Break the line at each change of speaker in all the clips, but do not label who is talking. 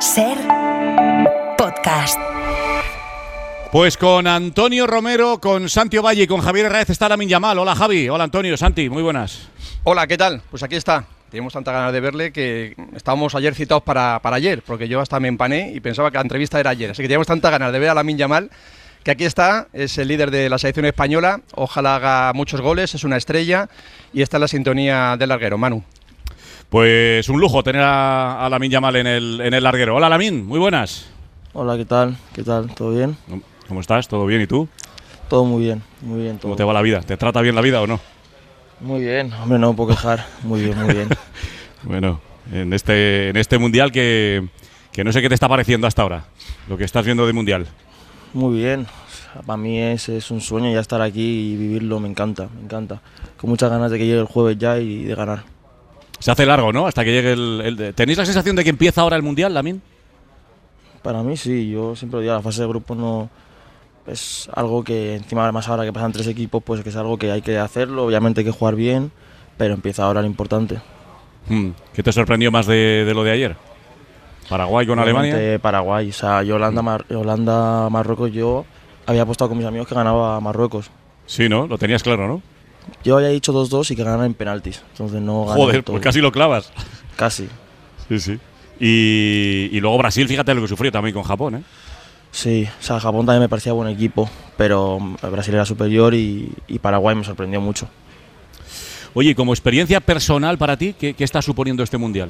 SER Podcast.
Pues con Antonio Romero, con Santi Ovalle y con Javier Herráez está Lamine Yamal. Hola Javi, hola Antonio, Santi, muy buenas.
Hola, ¿qué tal? Pues aquí está. Teníamos tanta ganas de verle que estábamos ayer citados para ayer, porque yo hasta me empané y pensaba que la entrevista era ayer. Así que teníamos tanta ganas de ver a Lamine Yamal, que aquí está, es el líder de la selección española. Ojalá haga muchos goles, es una estrella y está en la sintonía del larguero. Manu.
Pues un lujo tener a Lamine Yamal en el larguero. Hola Lamine, muy buenas.
Hola, ¿qué tal? ¿Qué tal? ¿Todo bien?
¿Cómo estás? ¿Todo bien? ¿Y tú?
Todo muy bien, muy bien. Todo.
¿Cómo te va la vida? ¿Te trata bien la vida o no?
Muy bien, hombre, no me puedo quejar. Muy bien, muy bien.
Bueno, en este mundial que no sé qué te está pareciendo hasta ahora, lo que estás viendo de mundial.
Muy bien. O sea, para mí es un sueño ya estar aquí y vivirlo, me encanta, me encanta. Con muchas ganas de que llegue el jueves ya y de ganar.
Se hace largo, ¿no? Hasta que llegue ¿Tenéis la sensación de que empieza ahora el mundial, Lamine?
Para mí sí, yo siempre digo, la fase de grupo no es algo que encima más ahora que pasan 3 equipos, pues que es algo que hay que hacerlo, obviamente hay que jugar bien, pero empieza ahora lo importante.
¿Qué te sorprendió más de lo de ayer? ¿Paraguay con Alemania?
Paraguay, o sea, Holanda-Marruecos, yo había apostado con mis amigos que ganaba Marruecos.
Sí, ¿no? Lo tenías claro, ¿no?
Yo había dicho 2-2 y que ganaran en penaltis, entonces no ganan.
Joder, pues casi lo clavas.
Casi.
Sí, sí. Y luego Brasil, fíjate lo que sufrió también con Japón, ¿eh?
Sí, o sea, Japón también me parecía buen equipo, pero Brasil era superior y Paraguay me sorprendió mucho.
Oye, como experiencia personal para ti, ¿qué está suponiendo este mundial?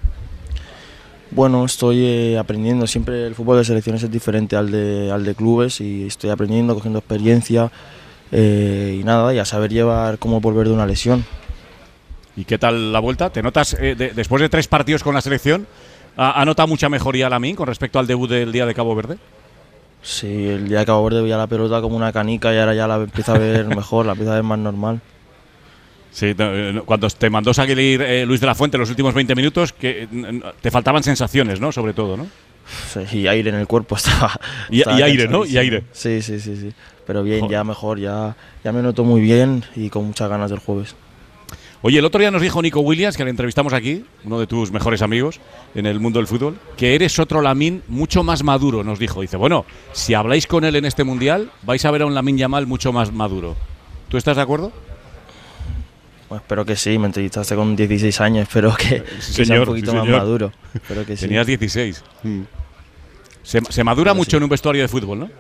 Bueno, estoy aprendiendo. Siempre el fútbol de selecciones es diferente al de clubes y estoy aprendiendo, cogiendo experiencia y nada, y a saber llevar cómo volver de una lesión.
¿Y qué tal la vuelta? ¿Te notas, después de 3 partidos con la selección, ha notado mucha mejoría Lamine con respecto al debut del día de Cabo Verde?
Sí, el día de Cabo Verde veía la pelota como una canica y ahora ya la empiezo a ver mejor, la empiezo a ver más normal.
Sí, cuando te mandó salir Luis de la Fuente los últimos 20 minutos, que te faltaban sensaciones, ¿no? Sobre todo, ¿no?
Sí, y aire en el cuerpo estaba
y aire, ¿no? Y aire.
Sí. Pero bien, ya mejor, ya me noto muy bien y con muchas ganas del jueves.
Oye, el otro día nos dijo Nico Williams, que le entrevistamos aquí, uno de tus mejores amigos en el mundo del fútbol, que eres otro Lamine mucho más maduro, nos dijo. Dice, bueno, si habláis con él en este mundial, vais a ver a un Lamine Yamal mucho más maduro. ¿Tú estás de acuerdo?
Pues espero que sí, me entrevistaste con 16 años, espero que sea un poquito más maduro. Espero que
Tenías
sí.
16. Se madura mucho en un vestuario de fútbol, ¿no?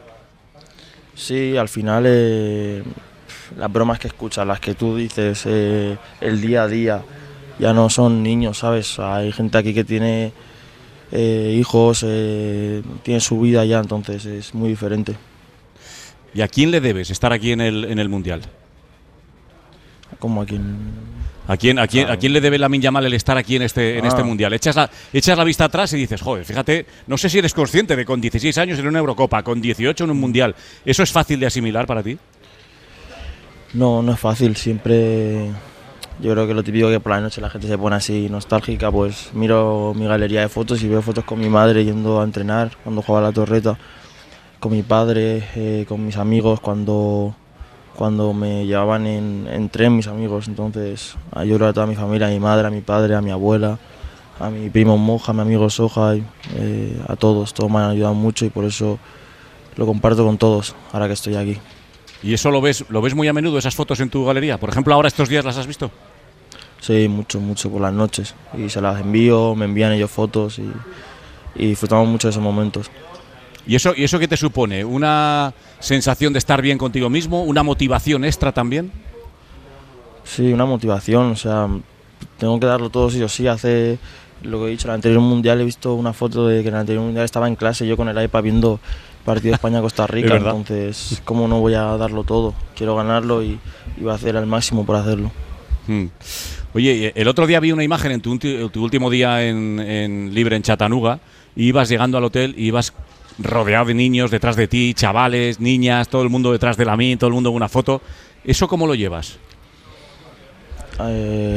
Sí, al final las bromas que escuchas, las que tú dices, el día a día, ya no son niños, ¿sabes? Hay gente aquí que tiene hijos, tiene su vida ya, entonces es muy diferente.
¿Y a quién le debes estar aquí en el mundial?
¿Cómo a quién?
¿A quién le debe Lamine Yamal el estar aquí en este mundial? Echas la vista atrás y dices, joder, fíjate, no sé si eres consciente de con 16 años en una Eurocopa, con 18 en un mundial. ¿Eso es fácil de asimilar para ti?
No es fácil, siempre. Yo creo que lo típico que por la noche la gente se pone así nostálgica, pues miro mi galería de fotos y veo fotos con mi madre yendo a entrenar, cuando jugaba a la Torreta, con mi padre, con mis amigos, cuando me llevaban en tren mis amigos. Entonces yo creo a toda mi familia, a mi madre, a mi padre, a mi abuela, a mi primo Moja, a mi amigo Soja, a todos me han ayudado mucho y por eso lo comparto con todos ahora que estoy aquí.
¿Y eso lo ves muy a menudo, esas fotos en tu galería? Por ejemplo, ahora estos días las has visto.
Sí, mucho por las noches y se las envío, me envían ellos fotos y disfrutamos mucho de esos momentos.
¿Y eso qué te supone? ¿Una sensación de estar bien contigo mismo? ¿Una motivación extra también?
Sí, una motivación, o sea, tengo que darlo todo sí o sí. Hace lo que he dicho, en el anterior mundial he visto una foto de que en el anterior mundial estaba en clase yo con el iPad viendo el partido de España-Costa Rica, entonces ¿cómo no voy a darlo todo? Quiero ganarlo y voy a hacer al máximo por hacerlo.
Oye, el otro día vi una imagen en tu último día en libre en Chattanooga, y ibas llegando al hotel y ibas rodeado de niños detrás de ti, chavales, niñas, todo el mundo detrás de Lamine, todo el mundo con una foto. ¿Eso cómo lo llevas?
A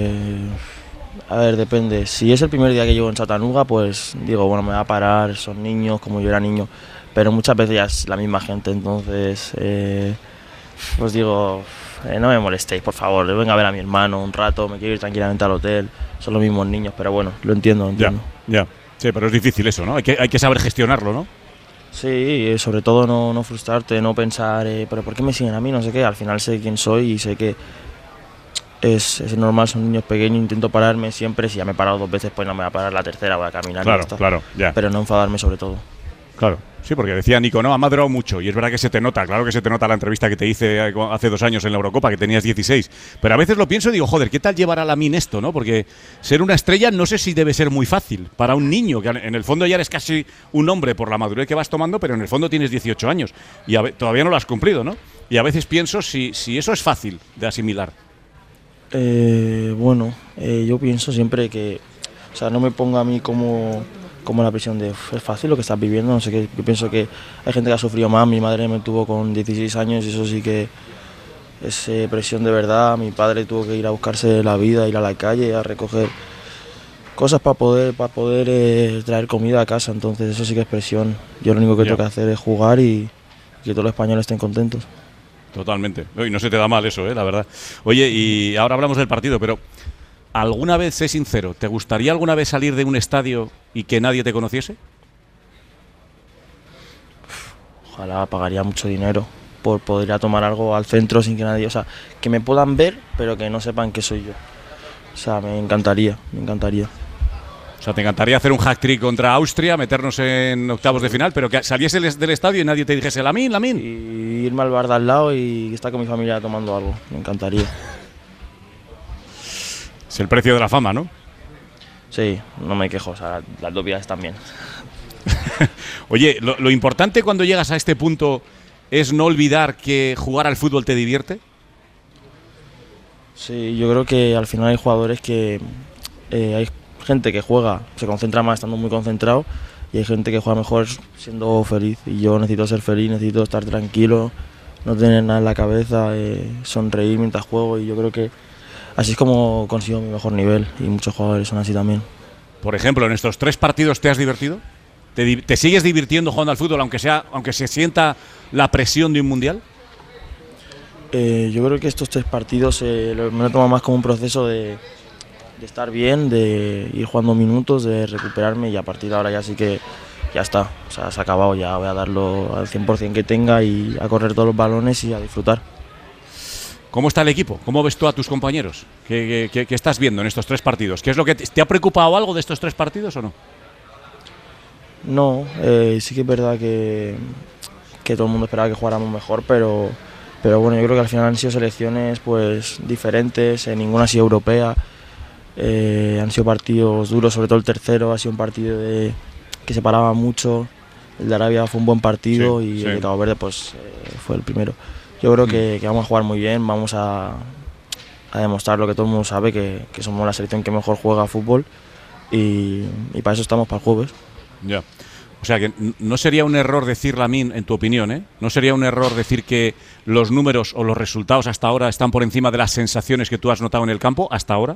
ver, depende. Si es el primer día que llego en Chattanooga, pues digo, bueno, me va a parar, son niños, como yo era niño. Pero muchas veces ya es la misma gente, entonces pues digo, no me molestéis, por favor, venga a ver a mi hermano un rato, me quiero ir tranquilamente al hotel, son los mismos niños, pero bueno, lo entiendo.
Ya. Sí, pero es difícil eso, ¿no? Hay que saber gestionarlo, ¿no?
Sí, sobre todo no frustrarte, no pensar, pero ¿por qué me siguen a mí? No sé qué, al final sé quién soy y sé que es normal, son niños pequeños, intento pararme siempre, si ya me he parado 2 veces, pues no me voy a parar la tercera, voy a caminar y ya está.
Claro, ya.
Pero no enfadarme sobre todo.
Claro, sí, porque decía Nico, no, ha madurado mucho, y es verdad que se te nota, claro que se te nota la entrevista que te hice hace 2 años en la Eurocopa, que tenías 16, pero a veces lo pienso y digo, joder, ¿qué tal llevar a Lamine esto, no? Porque ser una estrella no sé si debe ser muy fácil para un niño, que en el fondo ya eres casi un hombre por la madurez que vas tomando, pero en el fondo tienes 18 años, y todavía no lo has cumplido, ¿no? Y a veces pienso si eso es fácil de asimilar.
Yo pienso siempre que, o sea, no me ponga a mí como la presión de es fácil lo que estás viviendo, no sé qué. Yo pienso que hay gente que ha sufrido más. Mi madre me tuvo con 16 años y eso sí que es presión de verdad. Mi padre tuvo que ir a buscarse la vida, ir a la calle, a recoger cosas para poder traer comida a casa, entonces eso sí que es presión. Yo lo único que tengo que hacer es jugar y que todos los españoles estén contentos.
Totalmente. Y no se te da mal eso, la verdad. Oye, y ahora hablamos del partido, pero ¿alguna vez, sé sincero, te gustaría alguna vez salir de un estadio y que nadie te conociese?
Ojalá, pagaría mucho dinero por poder ir a tomar algo al centro sin que nadie, o sea, que me puedan ver, pero que no sepan que soy yo. O sea, me encantaría.
O sea, te encantaría hacer un hat-trick contra Austria, meternos en octavos de final, pero que saliese del estadio y nadie te dijese Lamine.
Y irme al bar de al lado y estar con mi familia tomando algo, me encantaría.
Es el precio de la fama, ¿no?
Sí, no me quejo, o sea, las 2 vidas también.
Oye, lo importante cuando llegas a este punto es no olvidar que jugar al fútbol te divierte.
Sí, yo creo que al final hay jugadores que hay gente que juega, se concentra más estando muy concentrado y hay gente que juega mejor siendo feliz. Y yo necesito ser feliz, necesito estar tranquilo, no tener nada en la cabeza, sonreír mientras juego, y yo creo que así es como consigo mi mejor nivel, y muchos jugadores son así también.
Por ejemplo, en estos 3 partidos, ¿te has divertido? ¿Te sigues divirtiendo jugando al fútbol aunque se sienta la presión de un mundial?
Yo creo que estos 3 partidos me lo tomo más como un proceso de estar bien, de ir jugando minutos, de recuperarme, y a partir de ahora ya sí que ya está, o sea, se ha acabado, ya voy a darlo al 100% que tenga y a correr todos los balones y a disfrutar.
¿Cómo está el equipo? ¿Cómo ves tú a tus compañeros? ¿Qué estás viendo en estos 3 partidos? ¿Qué es lo que te ha preocupado algo de estos 3 partidos o no?
No, sí que es verdad que todo el mundo esperaba que jugáramos mejor, pero bueno, yo creo que al final han sido selecciones pues diferentes, ninguna ha sido europea, han sido partidos duros, sobre todo el tercero ha sido un partido que se paraba mucho. El de Arabia fue un buen partido, y el de Cabo Verde pues fue el primero. Yo creo que vamos a jugar muy bien, vamos a demostrar lo que todo el mundo sabe, que somos la selección que mejor juega a fútbol, y para eso estamos, para el jueves.
Ya. O sea que no sería un error decir, Lamine, en tu opinión, no sería un error decir que los números o los resultados hasta ahora están por encima de las sensaciones que tú has notado en el campo hasta ahora.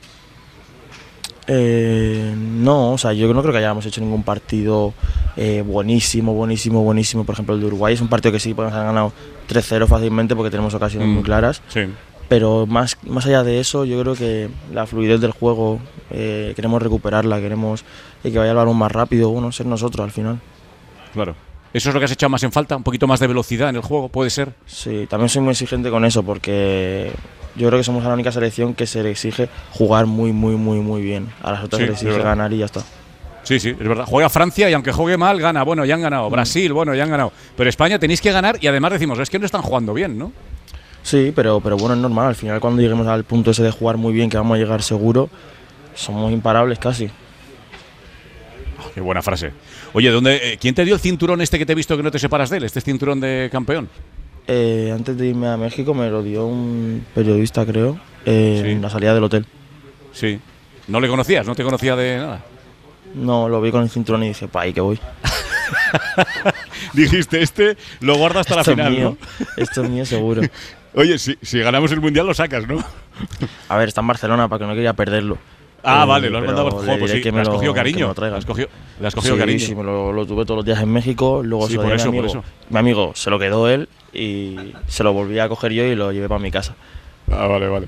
No, o sea, yo no creo que hayamos hecho ningún partido buenísimo. Por ejemplo, el de Uruguay es un partido que sí podemos haber ganado 3-0 fácilmente porque tenemos ocasiones muy claras.
Sí.
Pero más allá de eso, yo creo que la fluidez del juego queremos recuperarla, queremos que vaya el balón más rápido, ser nosotros al final.
Claro. ¿Eso es lo que has echado más en falta? ¿Un poquito más de velocidad en el juego? ¿Puede ser?
Sí, también soy muy exigente con eso, porque yo creo que somos la única selección que se le exige jugar muy bien. A las otras se les exige ganar y ya está.
Sí, es verdad. Juega Francia y aunque juegue mal, gana. Bueno, ya han ganado. Brasil, bueno, ya han ganado. Pero España tenéis que ganar, y además decimos, es que no están jugando bien, ¿no?
Sí, pero bueno, es normal. Al final, cuando lleguemos al punto ese de jugar muy bien, que vamos a llegar seguro, somos imparables casi.
Qué buena frase. Oye, ¿quién te dio el cinturón este que te he visto que no te separas de él? Este cinturón de campeón.
Antes de irme a México me lo dio un periodista, creo, en la salida del hotel.
Sí. ¿No le conocías? ¿No te conocía de nada?
No, lo vi con el cinturón y dije, pa' ahí que voy.
Dijiste, lo guardo hasta la final,
mío,
¿no?
Esto es mío seguro.
Oye, si ganamos el Mundial lo sacas, ¿no?
A ver, está en Barcelona, para que no quería perderlo.
Vale, lo has mandado por juego, pues sí, le has cogido cariño. Le has cogido cariño.
Sí, lo tuve todos los días en México, luego se lo di a mi amigo. Mi amigo se lo quedó él y se lo volví a coger yo y lo llevé para mi casa.
Vale.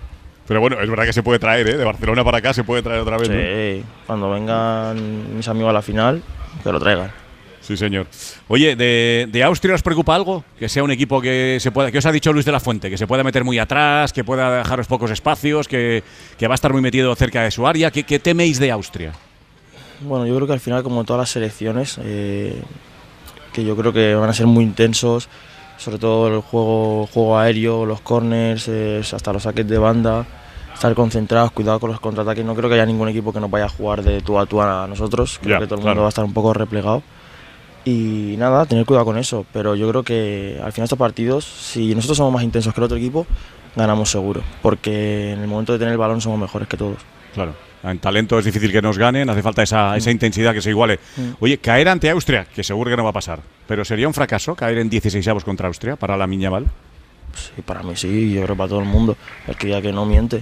Pero bueno, es verdad que se puede traer, ¿eh? De Barcelona para acá se puede traer otra vez,
Sí,
¿no?
cuando vengan mis amigos a la final, que lo traigan.
Sí, señor. Oye, ¿de Austria os preocupa algo? Que sea un equipo que se pueda, que os ha dicho Luis de la Fuente, que se pueda meter muy atrás, que pueda dejaros pocos espacios, que va a estar muy metido cerca de su área. ¿Qué teméis de Austria?
Bueno, yo creo que al final, como todas las selecciones, que yo creo que van a ser muy intensos, sobre todo el juego aéreo, los corners, hasta los saques de banda, estar concentrados, cuidado con los contraataques. No creo que haya ningún equipo que nos vaya a jugar de tú a nosotros. Creo que todo el mundo va a estar un poco replegado. Y nada, tener cuidado con eso, pero yo creo que al final estos partidos, si nosotros somos más intensos que el otro equipo, ganamos seguro, porque en el momento de tener el balón somos mejores que todos.
Claro, en talento es difícil que nos ganen, hace falta esa intensidad que se iguale. Oye, caer ante Austria, que seguro que no va a pasar, pero ¿sería un fracaso caer en 16avos contra Austria para Lamine Yamal?
Sí, para mí sí, yo creo para todo el mundo, el que ya que no miente.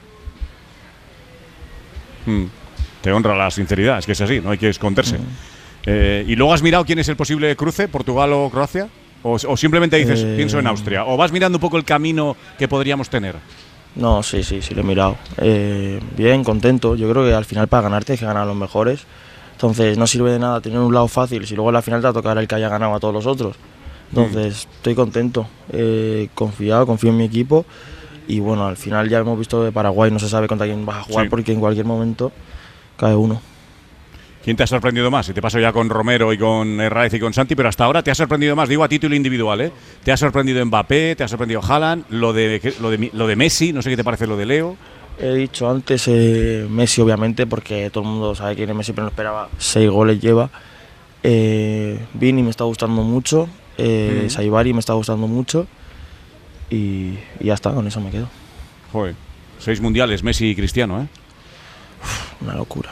Te honra la sinceridad, es que es así, no hay que esconderse. ¿Y luego has mirado quién es el posible cruce, Portugal o Croacia? ¿O simplemente dices, pienso en Austria? ¿O vas mirando un poco el camino que podríamos tener?
No, sí, lo he mirado. Bien, contento. Yo creo que al final para ganarte hay que ganar a los mejores. Entonces no sirve de nada tener un lado fácil si luego en la final te va a tocar el que haya ganado a todos los otros. Entonces estoy contento, confío en mi equipo. Y bueno, al final ya hemos visto de Paraguay, no se sabe contra quién vas a jugar porque en cualquier momento cae uno.
¿Quién te ha sorprendido más? Y te paso ya con Romero y con Herráez y con Santi, pero hasta ahora te ha sorprendido más, digo a título individual, ¿eh? Te ha sorprendido Mbappé, te ha sorprendido Haaland, lo de Messi, no sé qué te parece lo de Leo.
He dicho antes Messi, obviamente, porque todo el mundo sabe quién es Messi, pero no esperaba 6 goles lleva. Vini me está gustando mucho, Saibari me está gustando mucho y ya está, con eso me quedo.
Joder, 6 mundiales, Messi y Cristiano, ¿eh?
Una locura.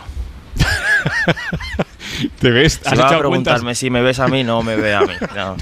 ¿Te ves?
Si vas a preguntarme si me ves a mí, no me ve a mí.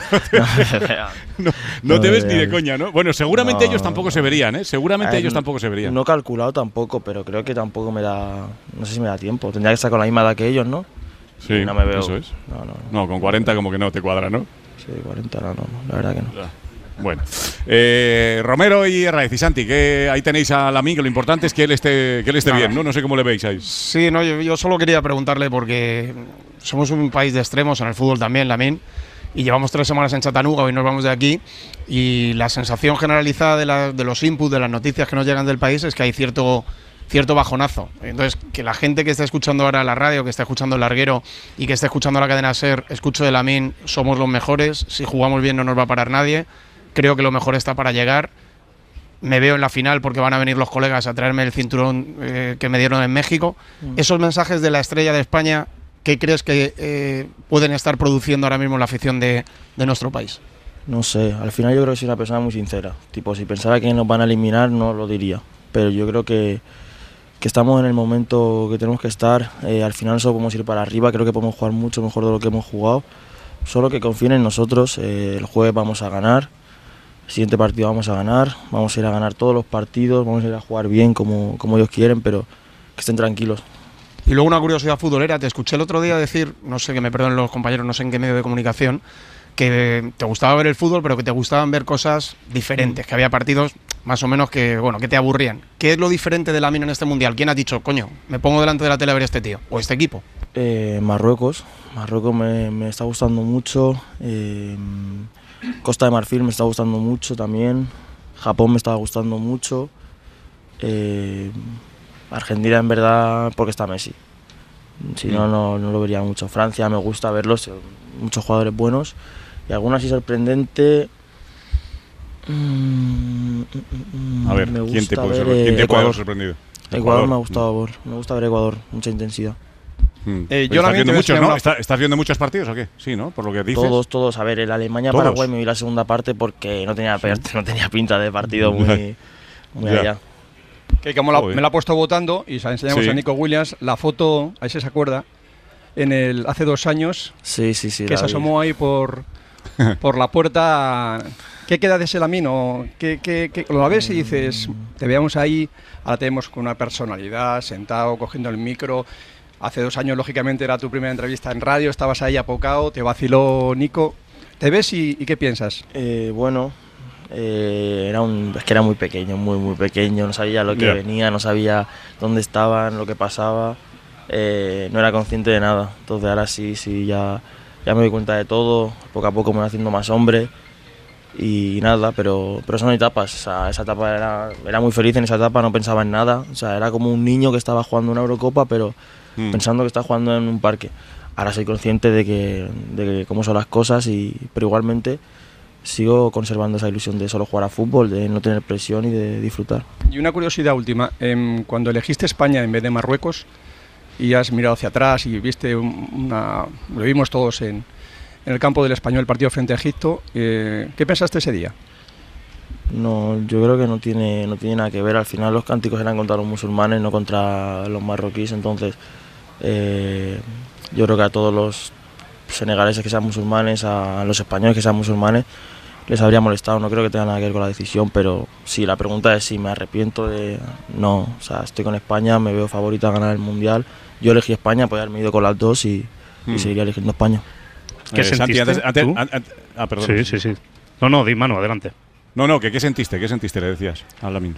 No te ves ni de coña, ¿no? Bueno, seguramente ellos tampoco se verían, ¿eh? Seguramente ellos tampoco se verían.
No he calculado tampoco, pero creo que tampoco me da… No sé si me da tiempo. Tendría que estar con la misma edad que ellos, ¿no?
Sí,
y no me veo.
eso es.
No,
con 40 como que no te cuadra, ¿no?
Sí, 40 no, la verdad que no.
Bueno, Romero y Herráez y Santi, que ahí tenéis a Lamine, que lo importante es que él esté bien, ¿no? No sé cómo le veis ahí.
Sí, no, yo solo quería preguntarle porque somos un país de extremos en el fútbol también, Lamine, y llevamos 3 semanas en Chattanooga, hoy nos vamos de aquí, y la sensación generalizada de los inputs, de las noticias que nos llegan del país es que hay cierto bajonazo. Entonces, que la gente que está escuchando ahora la radio, que está escuchando el Larguero y que está escuchando la cadena SER, escucho de Lamine, somos los mejores, si jugamos bien no nos va a parar nadie. Creo que lo mejor está para llegar. Me veo en la final porque van a venir los colegas a traerme el cinturón que me dieron en México. Esos mensajes de la estrella de España, ¿qué crees que pueden estar produciendo ahora mismo la afición de nuestro país?
No sé, al final yo creo que soy una persona muy sincera. Tipo, si pensara que nos van a eliminar, no lo diría. Pero yo creo que estamos en el momento que tenemos que estar. Al final solo podemos ir para arriba. Creo que podemos jugar mucho mejor de lo que hemos jugado. Solo que confíen en nosotros. El jueves vamos a ganar. El siguiente partido vamos a ganar, vamos a ir a ganar todos los partidos, vamos a ir a jugar bien como ellos quieren, pero que estén tranquilos.
Y luego una curiosidad futbolera, te escuché el otro día decir, no sé, que me perdonen los compañeros, no sé en qué medio de comunicación, que te gustaba ver el fútbol, pero que te gustaban ver cosas diferentes, que había partidos más o menos que te aburrían. ¿Qué es lo diferente de Lamine en este Mundial? ¿Quién ha dicho, coño, me pongo delante de la tele a ver este tío o este equipo?
Marruecos me está gustando mucho. Costa de Marfil me está gustando mucho también, Japón me está gustando mucho, Argentina en verdad porque está Messi, si no lo vería mucho. Francia me gusta verlos, muchos jugadores buenos y alguna así sorprendente.
A ver, ¿quién te puede haber sorprendido?
Ecuador me ha gustado, me gusta ver Ecuador, mucha intensidad.
¿Estás viendo muchos, no? ¿Estás viendo muchos partidos o qué? Sí, ¿no? Por lo que dices.
Todos. A ver, el Alemania-Paraguay me vi la segunda parte porque no tenía pinta de partido muy allá.
Que como me la ha puesto votando y se la enseñamos a Nico Williams, la foto, ahí se acuerda, hace 2 años,
sí,
que se asomó ahí por la puerta. ¿Qué queda de ese Lamine? ¿Qué lo ves y dices, te veamos ahí, ahora te vemos con una personalidad, sentado, cogiendo el micro? Hace 2 años, lógicamente, era tu primera entrevista en radio, estabas ahí apocado, te vaciló Nico. ¿Te ves y qué piensas?
Bueno, Es que era muy pequeño, muy pequeño, no sabía lo que venía, no sabía dónde estaban, lo que pasaba, no era consciente de nada. Entonces ahora sí, ya me doy cuenta de todo, poco a poco me voy haciendo más hombre y nada, pero son etapas. O sea, esa etapa era muy feliz en esa etapa, no pensaba en nada, o sea, era como un niño que estaba jugando una Eurocopa, pero pensando que está jugando en un parque. Ahora soy consciente de que cómo son las cosas, pero igualmente sigo conservando esa ilusión de solo jugar a fútbol, de no tener presión y de disfrutar.
Y una curiosidad última, cuando elegiste España en vez de Marruecos y has mirado hacia atrás y viste lo vimos todos en el campo del Español, el partido frente a Egipto, ¿qué pensaste ese día?
No, yo creo que no tiene nada que ver. Al final los cánticos eran contra los musulmanes, no contra los marroquíes. Entonces yo creo que a todos los senegaleses que sean musulmanes, a los españoles que sean musulmanes, les habría molestado. No creo que tenga nada que ver con la decisión, pero sí, la pregunta es si me arrepiento de... No, o sea, estoy con España, me veo favorita a ganar el Mundial. Yo elegí España, podría haberme ido con las dos y seguiría eligiendo España.
¿Qué sentiste tú?
Perdón.
Sí. No, di Manu, adelante.
No, ¿qué sentiste? ¿Qué sentiste? Le decías a Lamine.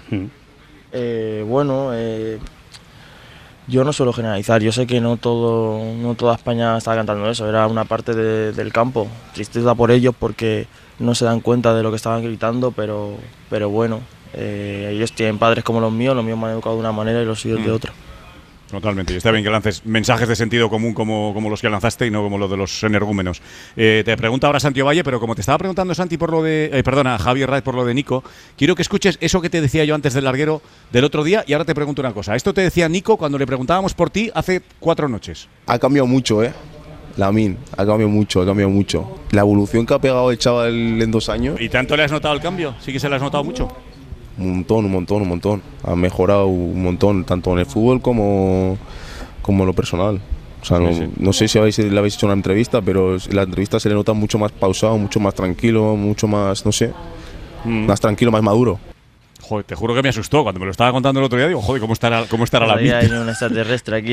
Yo no suelo generalizar, yo sé que no toda España estaba cantando eso, era una parte del campo. Tristeza por ellos porque no se dan cuenta de lo que estaban gritando, pero bueno, ellos tienen padres como los míos me han educado de una manera y los suyos de otra.
Totalmente, y está bien que lances mensajes de sentido común como los que lanzaste y no como los de los energúmenos. Te pregunta ahora Santi Ovalle, pero como te estaba preguntando Santi por lo de, Javier Raez por lo de Nico, quiero que escuches eso que te decía yo antes del larguero del otro día y ahora te pregunto una cosa. Esto te decía Nico cuando le preguntábamos por ti hace 4 noches.
Ha cambiado mucho, Lamine, ha cambiado mucho. La evolución que ha pegado el chaval en 2 años.
¿Y tanto le has notado el cambio? ¿Sí que se le has notado mucho?
Un montón. Ha mejorado un montón, tanto en el fútbol como en lo personal. O sea, no sé si le habéis hecho una entrevista, pero en la entrevista se le nota mucho más pausado, mucho más tranquilo, mucho más, no sé, más tranquilo, más maduro.
Joder, te juro que me asustó cuando me lo estaba contando el otro día. Digo, joder, ¿cómo estará la vida?
Hay un extraterrestre aquí.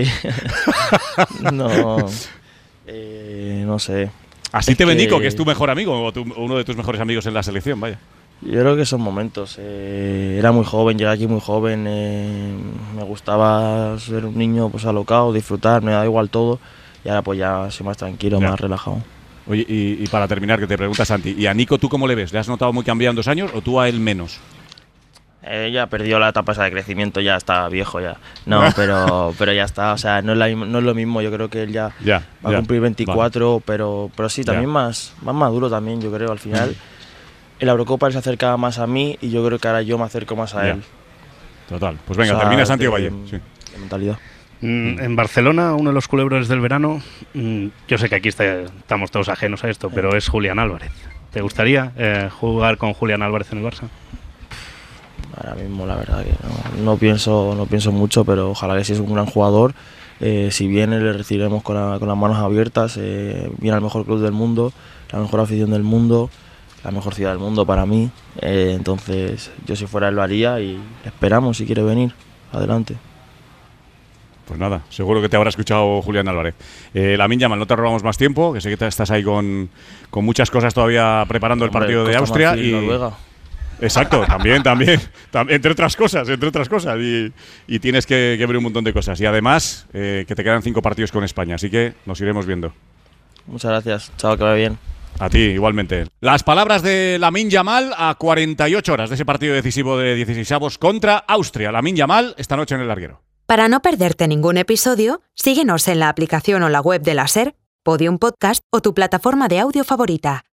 No sé.
Así te ve Nico, que es tu mejor amigo o uno de tus mejores amigos en la selección, vaya.
Yo creo que son momentos. Era muy joven, llegué aquí muy joven. Me gustaba ser un niño pues alocado, disfrutar, me da igual todo. Y ahora pues ya soy más tranquilo, más relajado.
Oye, y para terminar, que te preguntas, Santi, ¿y a Nico tú cómo le ves? ¿Le has notado muy cambiado en 2 años o tú a él menos?
Ya perdió la etapa esa de crecimiento, ya está viejo ya. No, pero ya está, o sea, no es lo mismo. Yo creo que él ya va a cumplir 24, vale. pero sí, también más maduro también, yo creo, al final. En la Eurocopa él se acercaba más a mí y yo creo que ahora yo me acerco más a él.
Total. Pues venga, termina Santi Ovalle. Sí.
De mentalidad.
En Barcelona, uno de los culebros del verano, yo sé que aquí estamos todos ajenos a esto, pero es Julián Álvarez. ¿Te gustaría jugar con Julián Álvarez en el Barça?
Ahora mismo la verdad que no pienso mucho, pero ojalá que sí es un gran jugador. Si viene le recibiremos con las manos abiertas. Viene al mejor club del mundo, la mejor afición del mundo, la mejor ciudad del mundo para mí. Entonces yo si fuera él lo haría y esperamos si quiere venir. Adelante.
Pues nada, seguro que te habrá escuchado Julián Álvarez. Lamine Yamal, no te robamos más tiempo, que sé que estás ahí con muchas cosas todavía preparando el partido de Austria y
Noruega.
Exacto, también, entre otras cosas, y tienes que ver un montón de cosas. Y además, que te quedan 5 partidos con España, así que nos iremos viendo.
Muchas gracias, chao, que vaya bien.
A ti, igualmente. Las palabras de Lamine Yamal a 48 horas de ese partido decisivo de 16avos contra Austria. Lamine Yamal esta noche en el larguero.
Para no perderte ningún episodio, síguenos en la aplicación o la web de la SER, Podium Podcast o tu plataforma de audio favorita.